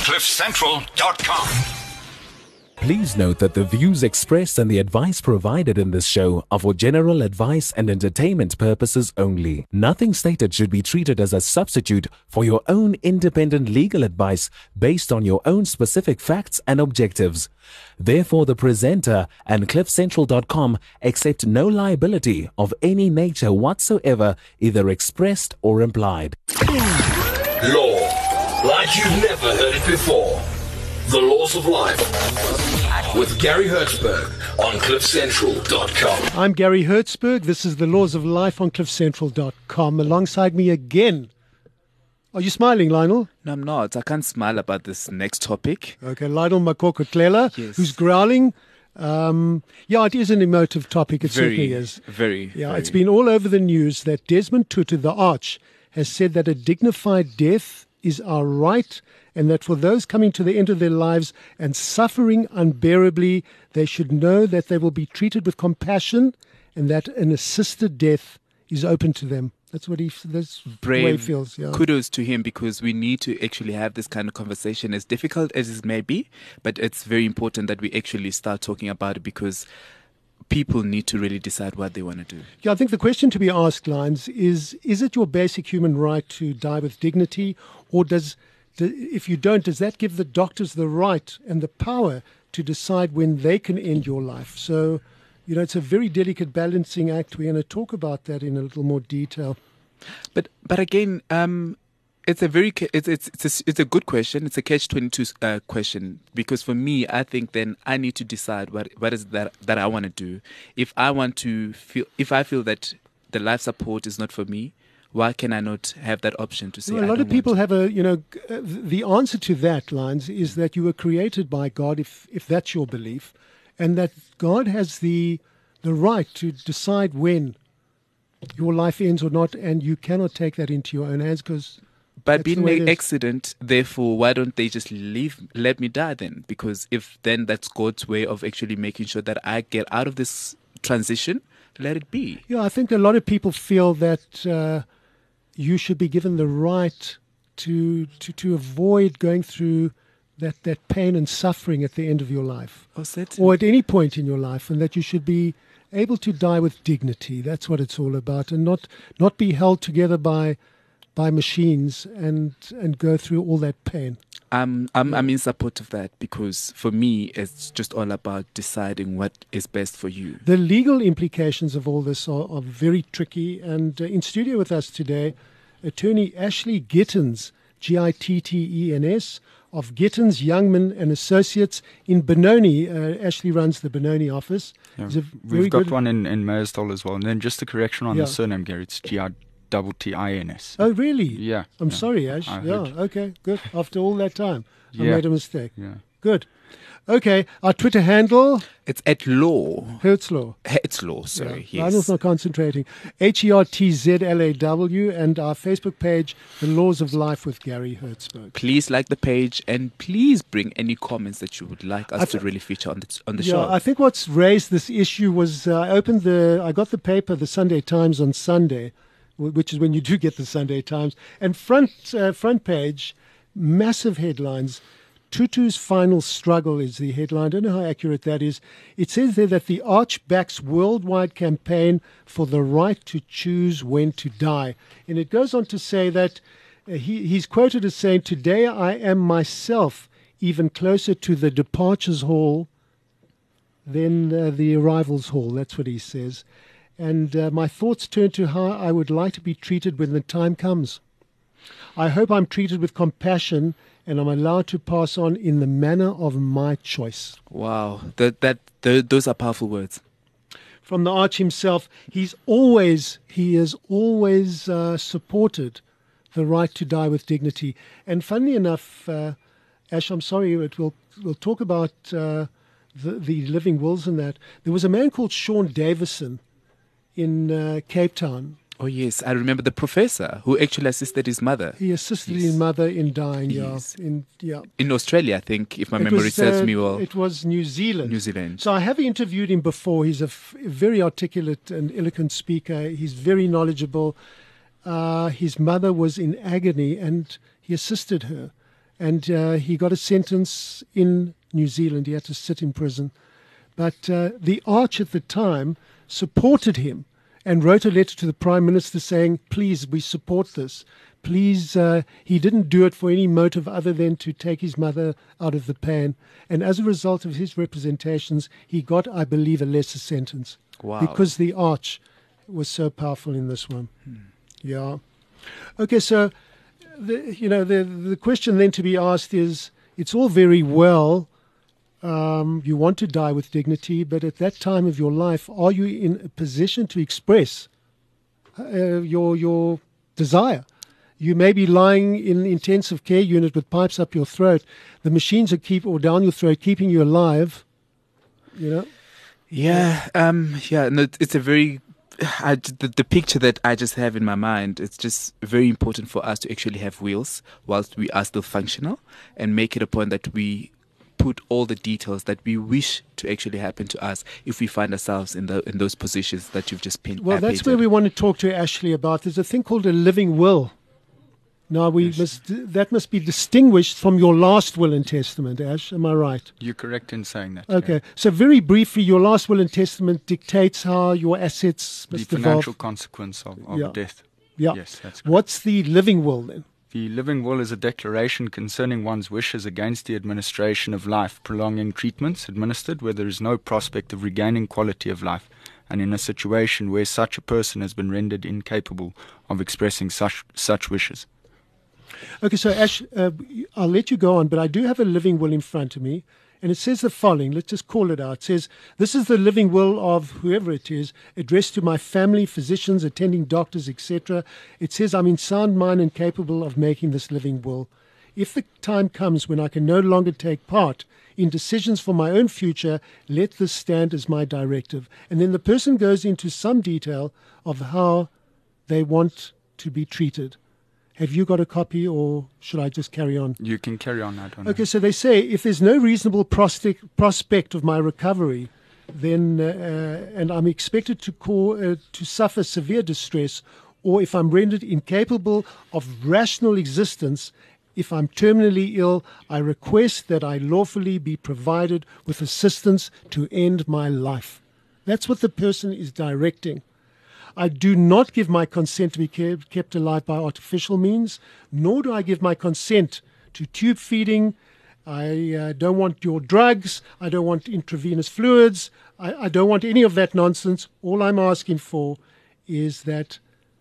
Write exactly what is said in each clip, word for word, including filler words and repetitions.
cliff central dot com. Please note that the views expressed and the advice provided in this show are for general advice and entertainment purposes only. Nothing stated should be treated as a substitute for your own independent legal advice based on your own specific facts and objectives. Therefore, the presenter and cliff central dot com accept no liability of any nature whatsoever, either expressed or implied. Law, like you've never heard it before. The Laws of Life with Gary Hertzberg on cliff central dot com. I'm Gary Hertzberg. This is The Laws of Life on cliff central dot com. Alongside me again. Are you smiling, Lionel? No, I'm not. I can't smile about this next topic. Okay, Lionel Makokotlela, Yes. who's growling. Um, yeah, it is an emotive topic. It Very, certainly is. very, Yeah, very. it's been all over the news that Desmond Tutu, the Arch, has said that a dignified death is our right, and that for those coming to the end of their lives and suffering unbearably, they should know that they will be treated with compassion and that an assisted death is open to them. That's what he, that's the way he Brave. feels. Yeah. Kudos to him, because we need to actually have this kind of conversation, as difficult as it may be, but it's very important that we actually start talking about it, because people need to really decide what they want to do. Yeah, I think the question to be asked, Lines, is is it your basic human right to die with dignity, or does, do, if you don't, does that give the doctors the right and the power to decide when they can end your life? So, you know, it's a very delicate balancing act. We're going to talk about that in a little more detail. But but again, um, it's a very ca- it's it's it's a, it's a good question. It's a catch twenty-two uh, question, because for me, I think then I need to decide what what is that that I want to do. If I want to feel, if I feel that the life support is not for me, why can I not have that option to say? Well, a I lot don't of people want have a, you know, g- uh, the answer to that, Lines, is that you were created by God, if if that's your belief, and that God has the the right to decide when your life ends or not, and you cannot take that into your own hands, because By That's being the way it an is. accident, therefore, why don't they just leave, let me die then? Because if then that's God's way of actually making sure that I get out of this transition, let it be. Yeah, I think a lot of people feel that uh, you should be given the right to to to avoid going through that, that pain and suffering at the end of your life, Oh, certainly. or at any point in your life, and that you should be able to die with dignity. That's what it's all about, and not not be held together by by machines and and go through all that pain. I'm, I'm, I'm in support of that, because for me, it's just all about deciding what is best for you. The legal implications of all this are, are very tricky. And uh, in studio with us today, attorney Ashley Gittens, G I T T E N S, of Gittens, Youngman and Associates in Benoni. Uh, Ashley runs the Benoni office. Yeah. He's a very We've got good- one in, in Meyersdal as well. And then just a correction on Yeah. the surname, Gary. It's G I T T I N S. Oh, really? Yeah. I'm yeah. sorry, Ash. I Yeah, heard. okay, good. After all that time, I Yeah. made a mistake. Yeah. Good. Okay, our Twitter handle, It's at law. Hertzlaw. It's law, sorry. Yeah. Lionel's Yes. not concentrating. H E R T Z L A W, and our Facebook page, The Laws of Life with Gary Hertzberg. Please like the page, and please bring any comments that you would like us I to th- really feature on the on the Yeah, show. I think what's raised this issue was uh, I opened the, I got the paper, the Sunday Times on Sunday, wh- which is when you do get the Sunday Times, and front uh, front page, massive headlines. Tutu's final struggle is the headline. I don't know how accurate that is. It says there that the Arch backs worldwide campaign for the right to choose when to die. And it goes on to say that uh, he, he's quoted as saying, "Today I am myself even closer to the departures hall than uh, the arrivals hall." That's what he says. And uh, my thoughts turn to how I would like to be treated when the time comes. I hope I'm treated with compassion and I'm allowed to pass on in the manner of my choice. Wow, that that th- those are powerful words. From the Arch himself, he's always, he has always uh, supported the right to die with dignity. And funnily enough, uh, Ash, I'm sorry, but we'll, we'll talk about uh, the, the living wills and that. There was a man called Sean Davison in uh, Cape Town. Oh yes, I remember the professor who actually assisted his mother He assisted Yes. his mother in dying, Yes. yeah. In, yeah. in Australia, I think, if my It memory was, serves uh, me well. It was New Zealand. New Zealand. So I have interviewed him before. He's a f- very articulate and eloquent speaker. He's very knowledgeable. Uh, his mother was in agony and he assisted her. and uh, he got a sentence in New Zealand. He had to sit in prison. But uh, the Arch at the time supported him and wrote a letter to the Prime Minister saying, please, we support this. Please, uh, he didn't do it for any motive other than to take his mother out of the pain. And as a result of his representations, he got, I believe, a lesser sentence. Wow. Because the Arch was so powerful in this one. Hmm. Yeah. Okay, so, the, you know, the, the question then to be asked is, it's all very well, um, you want to die with dignity, but at that time of your life, are you in a position to express uh, your your desire? You may be lying in an intensive care unit with pipes up your throat. The machines are keep or down your throat, keeping you alive. You know. Yeah. Um. Yeah. No. It's a very. I, the, the picture that I just have in my mind. It's just very important for us to actually have wheels whilst we are still functional, and make it a point that we put all the details that we wish to actually happen to us if we find ourselves in the in those positions that you've just painted. Well, that's where we want to talk to Ashley about. There's a thing called a living will. Now, we yes. must that must be distinguished from your last will and testament, Ash. Am I right? You're correct in saying that. Okay. Yeah. So very briefly, your last will and testament dictates how your assets must The financial evolve. consequence of, of Yeah. death. Yeah. Yes, that's correct. What's the living will then? The living will is a declaration concerning one's wishes against the administration of life, prolonging treatments administered where there is no prospect of regaining quality of life, and in a situation where such a person has been rendered incapable of expressing such such wishes. Okay, so Ash, uh, I'll let you go on, but I do have a living will in front of me, and it says the following. Let's just call it out. It says, this is the living will of whoever it is, addressed to my family, physicians, attending doctors, et cetera. It says I'm in sound mind and capable of making this living will. If the time comes when I can no longer take part in decisions for my own future, let this stand as my directive. And then the person goes into some detail of how they want to be treated. Have you got a copy, or should I just carry on? You can carry on, I don't Okay, know. so they say if there's no reasonable prospect prospect of my recovery, then uh, and I'm expected to call, uh, to suffer severe distress, or if I'm rendered incapable of rational existence, if I'm terminally ill, I request that I lawfully be provided with assistance to end my life. That's what the person is directing. I do not give my consent to be kept alive by artificial means, nor do I give my consent to tube feeding. I uh, don't want your drugs. I don't want intravenous fluids. I, I don't want any of that nonsense. All I'm asking for is that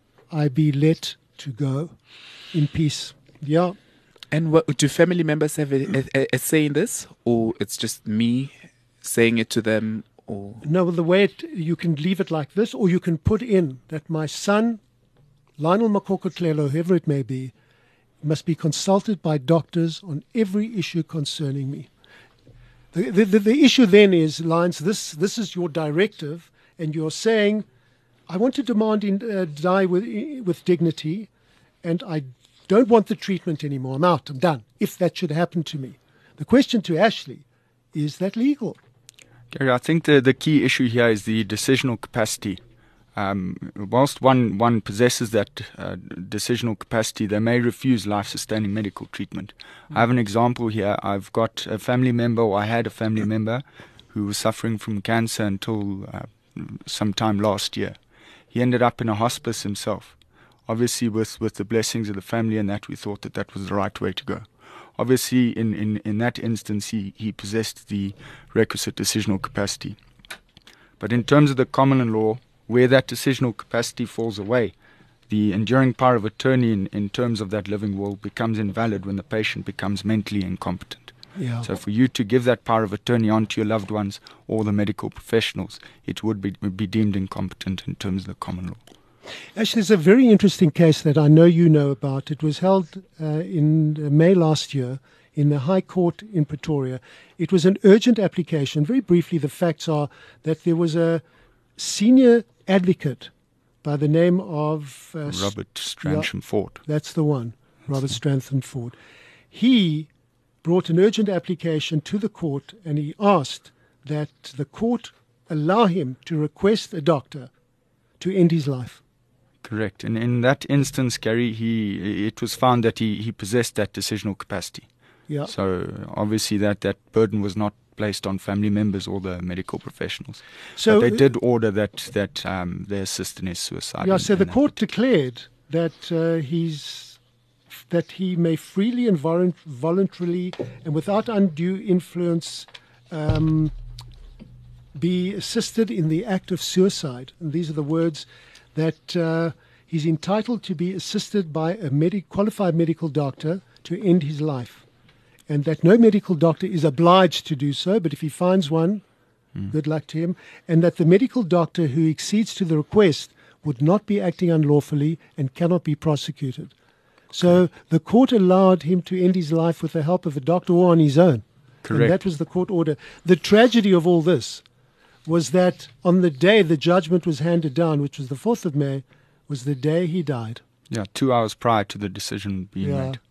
I be let to go in peace. Yeah. And what, do family members have a, a, a say in this, or it's just me saying it to them? Or no, the way it, you can leave it like this, or you can put in that my son, Lionel Makokotlelo, whoever it may be, must be consulted by doctors on every issue concerning me. The, the, the, the issue then is, Lions, this, this is your directive, and you're saying, I want to demand in, uh, die with, with dignity, and I don't want the treatment anymore. I'm out, I'm done, if that should happen to me. The question to Ashley, is that legal? Gary, I think the, the key issue here is the decisional capacity. Um, whilst one, one possesses that uh, decisional capacity, they may refuse life-sustaining medical treatment. Mm. I have an example here. I've got a family member, or I had a family member, who was suffering from cancer until uh, sometime last year. He ended up in a hospice himself. Obviously, with, with the blessings of the family and that, we thought that that was the right way to go. Obviously, in, in, in that instance, he, he possessed the requisite decisional capacity. But in terms of the common law, where that decisional capacity falls away, the enduring power of attorney in, in terms of that living will becomes invalid when the patient becomes mentally incompetent. Yeah. So for you to give that power of attorney on to your loved ones or the medical professionals, it would be, would be deemed incompetent in terms of the common law. Actually, there's a very interesting case that I know you know about. It was held uh, in May last year in the High Court in Pretoria. It was an urgent application. Very briefly, the facts are that there was a senior advocate by the name of... Uh, Robert Stransham yeah, Ford. That's the one, Robert Stransham Ford. He brought an urgent application to the court, and he asked that the court allow him to request a doctor to end his life. Correct. And in that instance, Gary, he, it was found that he, he possessed that decisional capacity. Yeah. So obviously that, that burden was not placed on family members or the medical professionals. So but they did order that that um, they assist in his suicide. Yeah, in- so in the that court declared that uh, he's that he may freely and volun- voluntarily and without undue influence um, be assisted in the act of suicide. And these are the words that uh, he's entitled to be assisted by a medi- qualified medical doctor to end his life. And that no medical doctor is obliged to do so, but if he finds one, mm. good luck to him. And that the medical doctor who accedes to the request would not be acting unlawfully and cannot be prosecuted. So the court allowed him to end his life with the help of a doctor or on his own. Correct. And that was the court order. The tragedy of all this was that on the day the judgment was handed down, which was the fourth of May, was the day he died. Yeah, two hours prior to the decision being Yeah. made.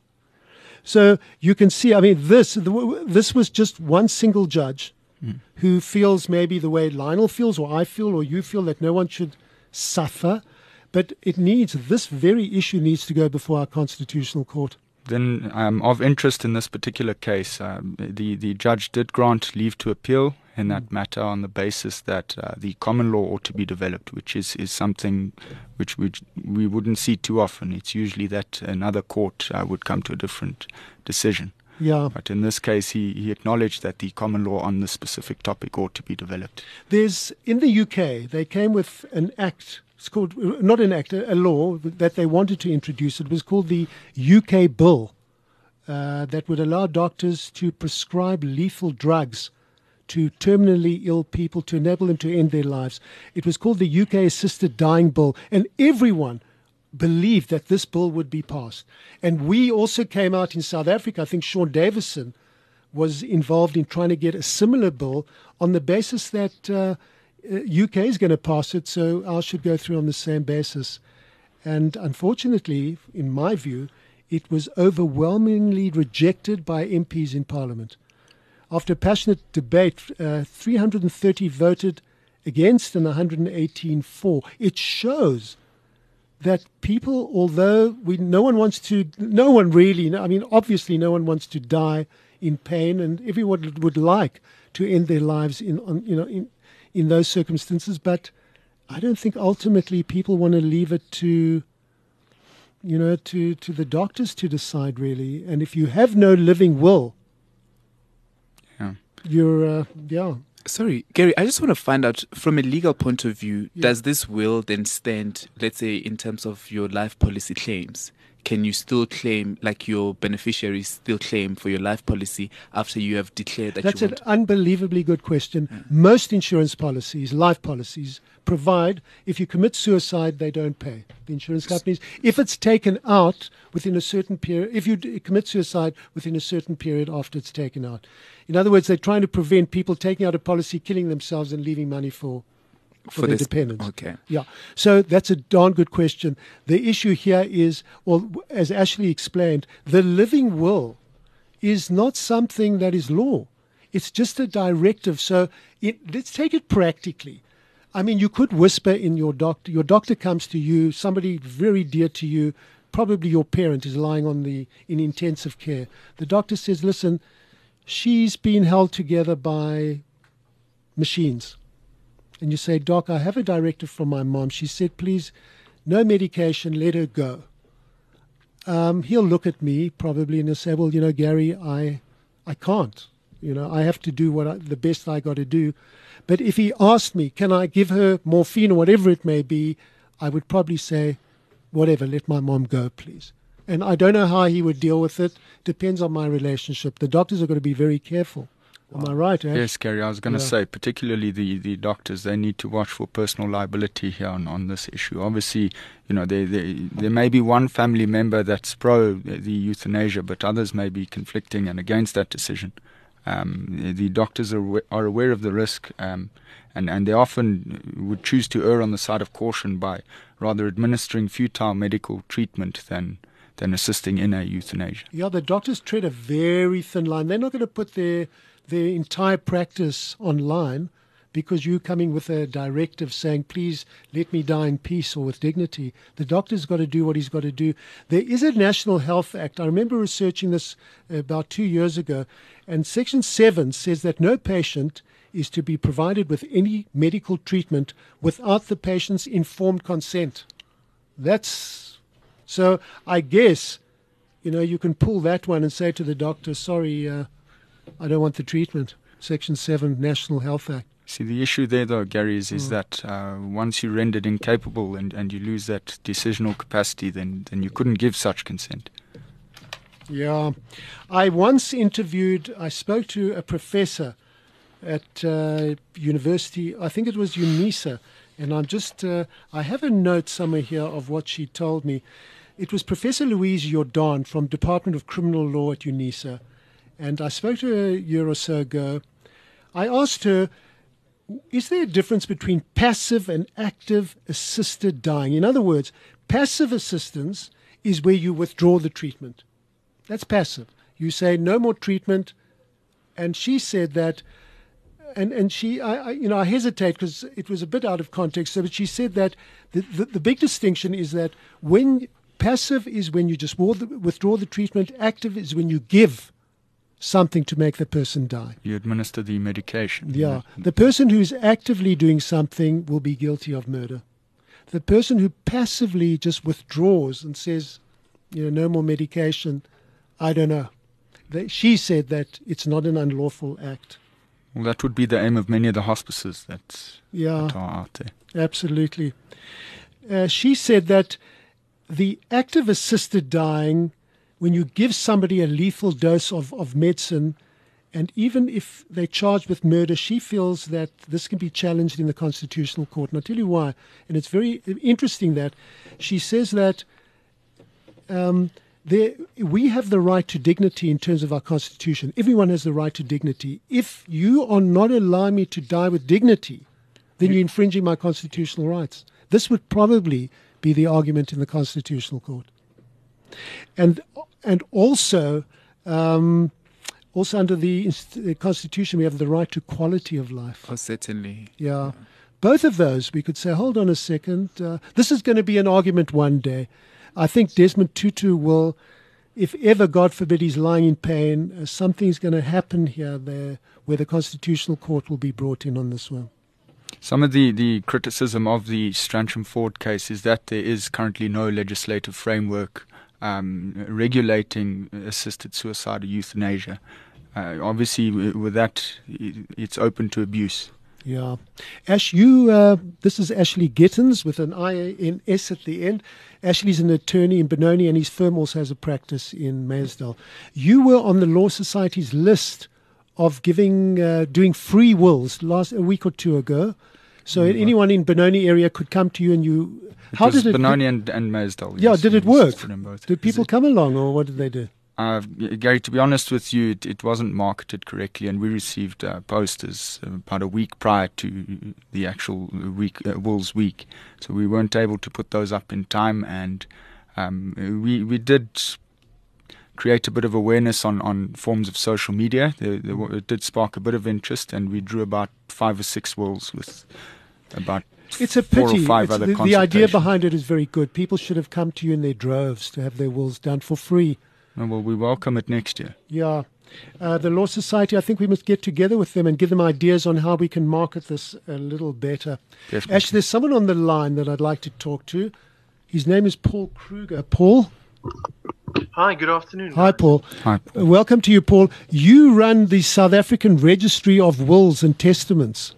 So you can see, I mean, this this was just one single judge mm. who feels maybe the way Lionel feels or I feel or you feel that no one should suffer. But it needs, this very issue needs to go before our constitutional court. Then um, of interest in this particular case, um, the, the judge did grant leave to appeal in that matter on the basis that uh, the common law ought to be developed, which is, is something which, which we wouldn't see too often. It's usually that another court uh, would come to a different decision. Yeah. But in this case, he, he acknowledged that the common law on this specific topic ought to be developed. There's, in the U K, they came with an act, it's called, not an act, a law that they wanted to introduce. It was called the U K Bill uh, that would allow doctors to prescribe lethal drugs to terminally ill people to enable them to end their lives. It was called the U K Assisted Dying Bill, and everyone believed that this bill would be passed. And we also came out in South Africa. I think Sean Davison was involved in trying to get a similar bill on the basis that uh, U K is going to pass it, so ours should go through on the same basis. And unfortunately, in my view, it was overwhelmingly rejected by M Ps in Parliament. After passionate debate, uh, three hundred thirty voted against and one hundred eighteen for. It shows that people, although we, no one wants to, no one really, I mean, obviously no one wants to die in pain, and everyone would like to end their lives in, on, you know, in, in those circumstances. But I don't think ultimately people want to leave it to, you know, to, to the doctors to decide really. And if you have no living will, Yeah. you're, uh, yeah. Sorry, Gary, I just want to find out from a legal point of view, Yeah. does this will then stand, let's say, in terms of your life policy claims? Can you still claim, like your beneficiaries still claim for your life policy after you have declared that That's you an want? unbelievably good question. Most insurance policies, life policies, provide if you commit suicide, they don't pay. The insurance companies, if it's taken out within a certain period, if you d- commit suicide within a certain period after it's taken out. In other words, they're trying to prevent people taking out a policy, killing themselves, and leaving money for for, For their this- dependents. okay. Yeah. So that's a darn good question. The issue here is, well, as Ashley explained, the living will is not something that is law. It's just a directive. So it, let's take it practically. I mean, you could whisper in your doctor. Your doctor comes to you, somebody very dear to you, probably your parent is lying on the in intensive care. The doctor says, listen, she's been held together by machines. And you say, Doc, I have a directive from my mom. She said, please, no medication, let her go. Um, he'll look at me probably and he'll say, well, you know, Gary, I I can't. You know, I have to do what I, the best I got to do. But if he asked me, can I give her morphine or whatever it may be, I would probably say, whatever, let my mom go, please. And I don't know how he would deal with it. Depends on my relationship. The doctors are going to be very careful. Am I right, Ash? Yes, Gary, I was going to Yeah. say, particularly the, the doctors, they need to watch for personal liability here on, on this issue. Obviously, you know, they, they, there may be one family member that's pro the euthanasia, but others may be conflicting and against that decision. Um, the, the doctors are, awa- are aware of the risk, um, and, and they often would choose to err on the side of caution by rather administering futile medical treatment than than assisting in a euthanasia. Yeah, the doctors tread a very thin line. They're not going to put their their entire practice online, because you're coming with a directive saying, please let me die in peace or with dignity. The doctor's got to do what he's got to do. There is a National Health Act. I remember researching this about two years ago, and Section seven says that no patient is to be provided with any medical treatment without the patient's informed consent. That's so I guess, you know, you can pull that one and say to the doctor, sorry, uh, I don't want the treatment. Section seven, National Health Act. See, the issue there, though, Gary, is, is mm. that uh, once you're rendered incapable and, and you lose that decisional capacity, then, then you couldn't give such consent. Yeah. I once interviewed, I spoke to a professor at uh, university, I think it was UNISA, and I'm just, uh, I have a note somewhere here of what she told me. It was Professor Louise Jordan from Department of Criminal Law at UNISA, and I spoke to her a year or so ago. I asked her, is there a difference between passive and active assisted dying? In other words, passive assistance is where you withdraw the treatment. That's passive. You say no more treatment, and she said that, and and she, I, I you know, I hesitate because it was a bit out of context. So, but she said that the the, the big distinction is that when passive is when you just withdraw the treatment, active is when you give something to make the person die. You administer the medication. Yeah. The person who's actively doing something will be guilty of murder. The person who passively just withdraws and says, you know, no more medication, I don't know. They, she said that it's not an unlawful act. Well, that would be the aim of many of the hospices that, yeah, that are out there. Absolutely. Uh, she said that the active assisted dying, when you give somebody a lethal dose of, of medicine, and even if they're charged with murder, she feels that this can be challenged in the Constitutional Court. And I'll tell you why. And it's very interesting that she says that um, there, we have the right to dignity in terms of our Constitution. Everyone has the right to dignity. If you are not allowing me to die with dignity, then you're infringing my constitutional rights. This would probably be the argument in the Constitutional Court. And and also, um, also under the, the Constitution, we have the right to quality of life. Oh, certainly. Yeah. Both of those, we could say, hold on a second. Uh, this is going to be an argument one day. I think Desmond Tutu will, if ever, God forbid, he's lying in pain, uh, something's going to happen here there where the Constitutional Court will be brought in on this one. Some of the, the criticism of the Strachan Ford case is that there is currently no legislative framework um, regulating assisted suicide or euthanasia. Uh, obviously, with that, it's open to abuse. Yeah. Ash, you, uh, this is Ashley Gittins with an I N S at the end. Ashley's an attorney in Benoni, and his firm also has a practice in Maysdale. You were on the Law Society's list of giving, uh, doing free wills last a week or two ago. So mm-hmm. anyone in Benoni area could come to you and you... It how was did it... Benoni and, and Maysdale. Yeah, yes, did it work? Both. Did people come along, or what did they do? Uh, Gary, to be honest with you, it, it wasn't marketed correctly, and we received uh, posters about a week prior to the actual week, uh, Wills Week. So we weren't able to put those up in time, and um, we we did create a bit of awareness on, on forms of social media. There, there, it did spark a bit of interest, and we drew about five or six wills with about it's a four pity. or five it's other the, consultations. The idea behind it is very good. People should have come to you in their droves to have their wills done for free. Oh, well, we welcome it next year. Yeah. Uh, the Law Society, I think we must get together with them and give them ideas on how we can market this a little better. Definitely. Actually, there's someone on the line that I'd like to talk to. His name is Paul Kruger. Paul? Hi, good afternoon. Hi, Paul. Hi, Paul. Uh, welcome to you, Paul. You run the South African Registry of Wills and Testaments.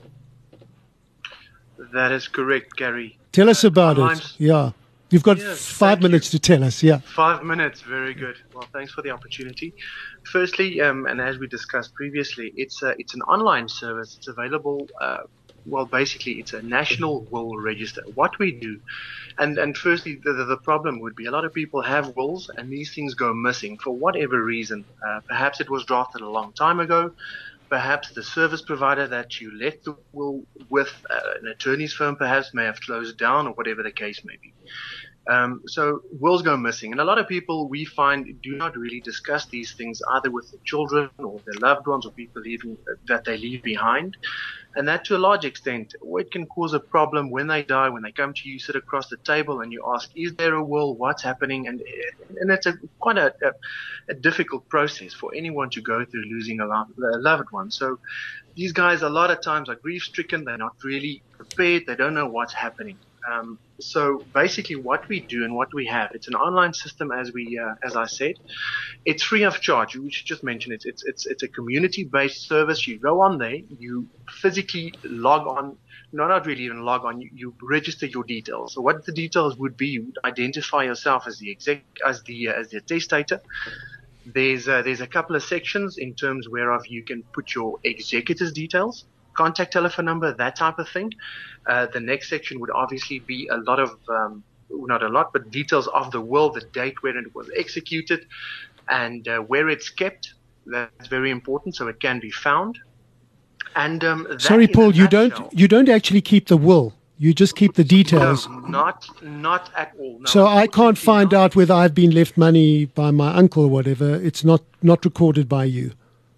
That is correct, Gary. Tell us uh, about it. Yeah. You've got yes, five minutes you. to tell us, yeah. Five minutes, very good. Well, thanks for the opportunity. Firstly, um, and as we discussed previously, it's a, it's an online service. It's available, uh, well, basically, it's a national will register. What we do, and, and firstly, the, the, the problem would be a lot of people have wills, and these things go missing for whatever reason. Uh, perhaps it was drafted a long time ago. Perhaps the service provider that you left the will with, uh, an attorney's firm, perhaps may have closed down, or whatever the case may be. Um, so wills go missing, and a lot of people we find do not really discuss these things either with their children or their loved ones or people leaving that they leave behind, and that to a large extent it can cause a problem when they die. When they come to you, sit across the table, and you ask, "Is there a will? What's happening?" and and it's a quite a, a, a difficult process for anyone to go through losing a, lo- a loved one. So these guys a lot of times are grief stricken. They're not really prepared. They don't know what's happening. Um, so basically what we do and what we have, it's an online system as we, uh, as I said, it's free of charge. We should just mention it. It's, it's, it's a community-based service. You go on there, you physically log on, no, not really even log on, you, you register your details. So what the details would be, you would identify yourself as the exec, as the, uh, as the testator. There's, uh, there's a couple of sections in terms whereof you can put your executor's details, contact telephone number, that type of thing. Uh, the next section would obviously be a lot of, um, not a lot, but details of the will, the date when it was executed, and uh, where it's kept. That's very important, so it can be found. And um, that Sorry, in a Paul, you nutshell- don't you don't actually keep the will. You just keep the details. No, not not at all. No, So I can't unfortunately find not. out whether I've been left money by my uncle or whatever. It's not, not recorded by you.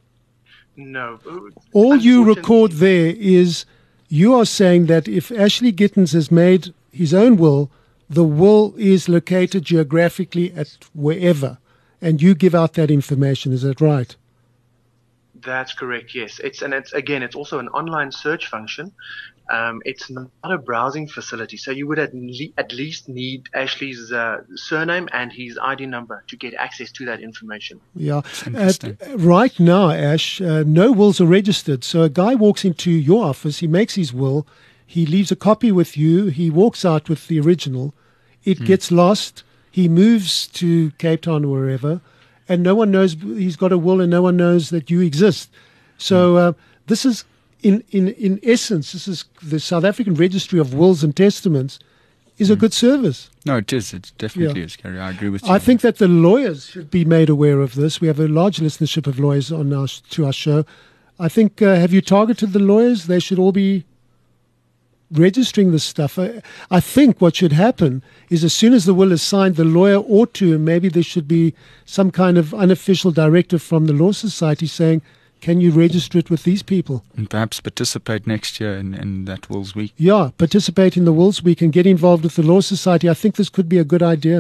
No. All you Unfortunately- record there is you are saying that if Ashley Gittins has made his own will, the will is located geographically at wherever, and you give out that information. Is that right? That's correct, yes. It's and it's again, it's also an online search function. Um, it's not a browsing facility, so you would at, le- at least need Ashley's uh, surname and his I D number to get access to that information. Yeah. interesting. Uh, right now, Ash, uh, no wills are registered. So a guy walks into your office, he makes his will, he leaves a copy with you, he walks out with the original, it gets lost, he moves to Cape Town or wherever, and no one knows he's got a will and no one knows that you exist. So uh, this is, in, in, in essence, this is the South African Registry of Wills and Testaments is a good service. No, it is. It definitely Yeah. is, Gary. I agree with you. I think that the lawyers should be made aware of this. We have a large listenership of lawyers on our to our show. I think, uh, have you targeted the lawyers? They should all be registering this stuff. I, I think what should happen is as soon as the will is signed, the lawyer ought to, and maybe there should be some kind of unofficial directive from the Law Society saying, can you register it with these people? And perhaps participate next year in, in that Wills Week. Yeah, participate in the Wills Week and get involved with the Law Society. I think this could be a good idea.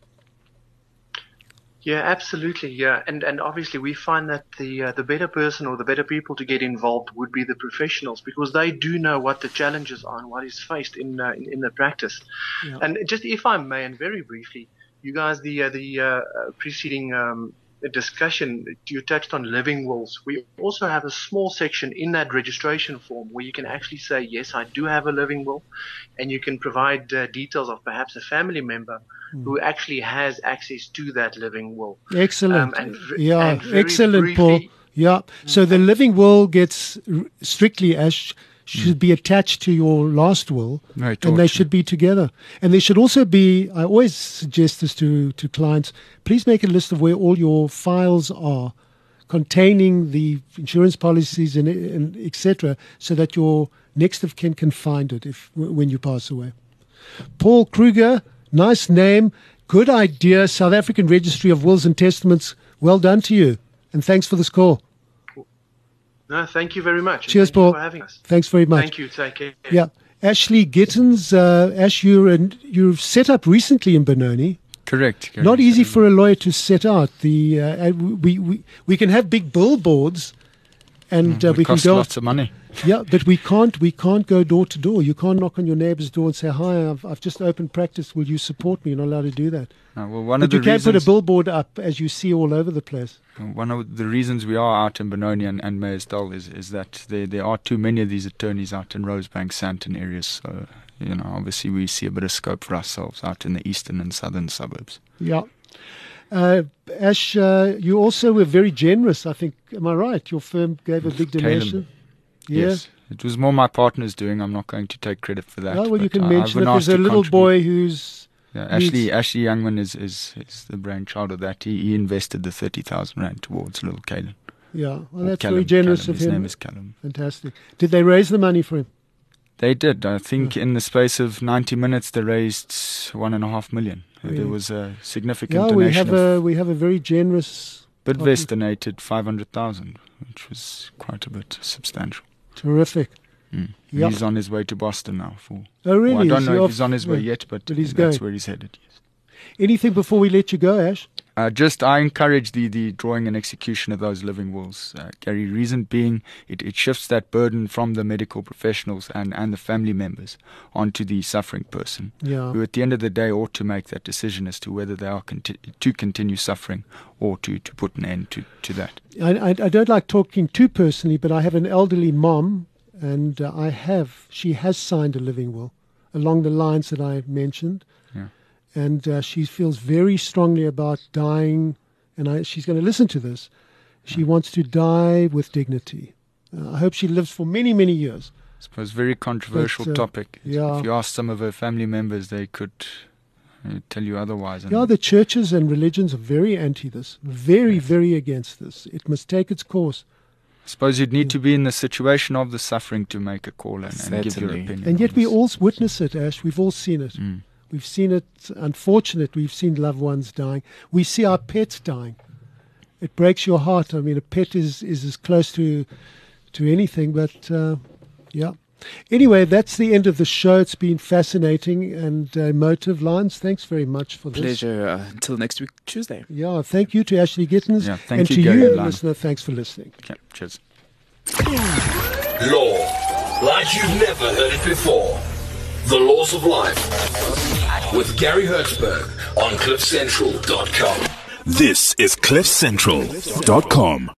Yeah, absolutely. Yeah, and and obviously we find that the uh, the better person or the better people to get involved would be the professionals, because they do know what the challenges are and what is faced in uh, in, in the practice. Yeah. And just if I may, and very briefly, you guys, the uh, the uh, uh, preceding um, discussion, you touched on living wills. We also have a small section in that registration form where you can actually say, yes, I do have a living will, and you can provide uh, details of perhaps a family member who actually has access to that living will. Excellent. Um, and v- yeah, and very excellent, Paul. briefly- Yeah. So the living will gets r- strictly as sh- should be attached to your last will, Very and they torture. should be together. And there should also be. I always suggest this to to clients. Please make a list of where all your files are, containing the insurance policies and, and et cetera, so that your next of kin can find it if when you pass away. Paul Kruger, nice name, good idea. South African Registry of Wills and Testaments. Well done to you, and thanks for this call. No, thank you very much. and Cheers, thank you Paul. for having us. Thanks very much. Thank you. Take care. Yeah, Ashley Gittins, uh, Ash, you're in, you're set up recently in Benoni. Correct. Gary. Not easy Um, for a lawyer to set out. The uh, uh, we, we we can have big billboards, and uh, it we can costs go. lots of money. Yeah, but we can't we can't go door to door. You can't knock on your neighbour's door and say, "Hi, I've I've just opened practice. Will you support me?" You're not allowed to do that. Uh, well, one But of you the can reasons, put a billboard up, as you see all over the place. one of the reasons we are out in Benoni and, and Meyersdal is is that there there are too many of these attorneys out in Rosebank, Sandton areas. So you know, obviously we see a bit of scope for ourselves out in the eastern and southern suburbs. Yeah. Uh, Ash, uh, you also were very generous, I think. Am I right? Your firm gave a big Caleb. donation. Yeah. Yes, it was more my partner's doing. I'm not going to take credit for that. Oh, well, you but can I- mention I've it. been There's asked a to little contribute. boy who's. Yeah, needs- Ashley Ashley Youngman is, is, is the brainchild of that. He, he invested the thirty thousand rand towards little Caleb. Yeah, well, Or that's Callum, very generous Callum. of His him. name is Callum. Fantastic. Did they raise the money for him? They did. I think in the space of ninety minutes, they raised one and a half million. Really? There was a significant Yeah, we donation. have a we have a very generous. Bidvest donated five hundred thousand, which was quite a bit substantial. Terrific. Mm. Yep. He's on his way to Boston now. For Oh, really? well, I don't Is know he if off? he's on his way Yeah. yet, but, But he's that's going. where he's headed. Yes. Anything before we let you go, Ash? Uh, just I encourage the, the drawing and execution of those living wills, uh, Gary. Reason being, it, it shifts that burden from the medical professionals and, and the family members onto the suffering person, Yeah. who at the end of the day ought to make that decision as to whether they are conti- to continue suffering or to, to put an end to, to that. I, I, I don't like talking too personally, but I have an elderly mom, and uh, I have, she has signed a living will along the lines that I mentioned. Yeah. And uh, she feels very strongly about dying, and I, she's going to listen to this. She wants to die with dignity. Uh, I hope she lives for many, many years. I suppose very controversial But, uh, topic. yeah. If you ask some of her family members, they could uh, tell you otherwise. And Yeah, the churches and religions are very anti this, very, very against this. It must take its course. I suppose you'd need to be in the situation of the suffering to make a call and, and give your Certainly. opinion. And on yet we this. all witness it, Ash. We've all seen it. Mm. We've seen it, unfortunate. We've seen loved ones dying. We see our pets dying. It breaks your heart. I mean, a pet is, is as close to to anything, but uh, yeah. Anyway, that's the end of the show. It's been fascinating and uh, emotive. Lines, thanks very much for this. Pleasure. Uh, until next week, Tuesday. Yeah, thank you to Ashley Gittins. Yeah, thank and you, to Gary you, and Lana. listener, thanks for listening. Okay, cheers. Law, like you've never heard it before. The Laws of Life with Gary Hertzberg on cliff central dot com. This is cliff central dot com.